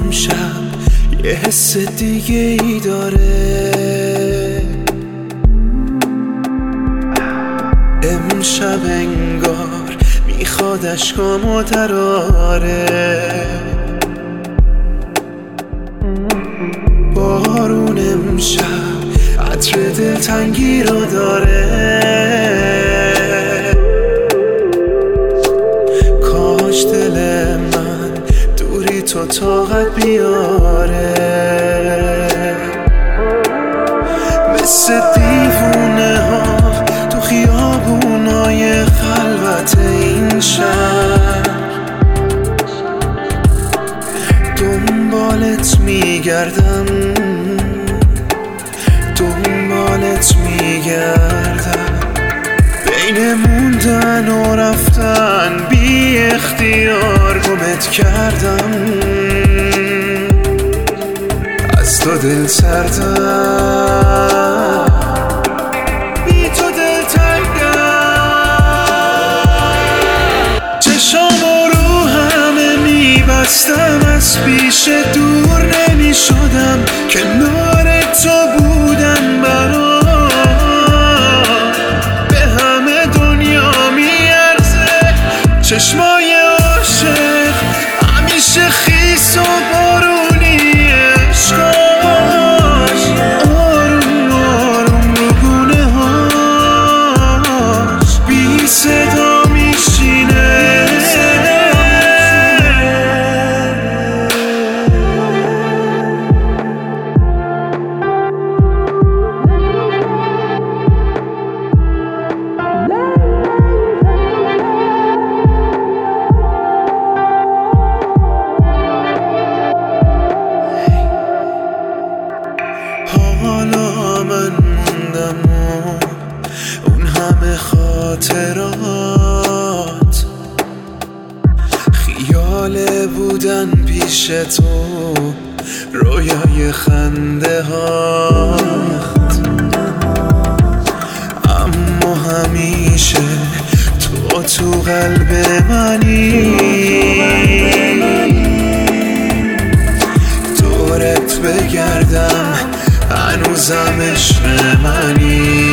امشب یه حس دیگه ای داره. امشب انگار میخواد اشکامو دراره. بارون امشب عطر دلتنگی رو داره. کاش دل من دوری تو طاقت بیاره. مثل دیوونه ها تو خیابونای خلوت این شهر دنبالت میگردم، دنبالت میگردم. بین موندن و رفتن بی اختیار گمت کردم. از تو دل سردم، بی تو دل تنگم. چشامو رو همه میبستم، از پیش دور نمیشدم. کنار تو بودن برام به همه دنیا میارزه. چشمای عاشق همیشه خیس و بارونی عشقاش آروم آروم رو گونه هاش بی صدا میشینه. حالا من موندم و اون همه خاطرات خیاله بودن پیش تو، رویای خنده هات. اما همیشه تو قلب منی، دورت بگردم هنوزم عشق منی.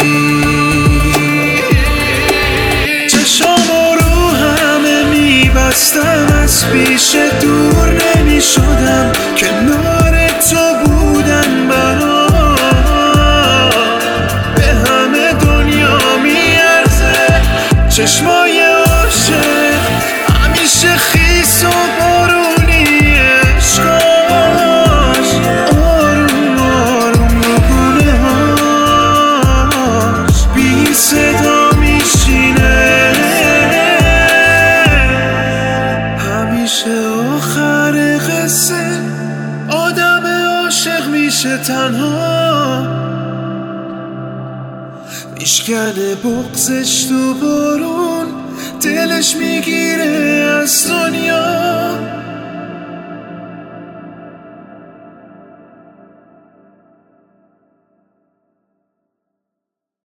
چشامو رو همه میبستم، از پیش دور نمیشدم. کنار تو بودن برام به همه دنیا میارزه. چشمای عاشق همیشه خیس و بارونی عشقاش آروم آروم رو گونه هاش بی صدا میشینه. همیشه آخر قصه آدم عاشق میشه تنها، میشکنه بغضش تو بارون، دلش میگیره از دنیا.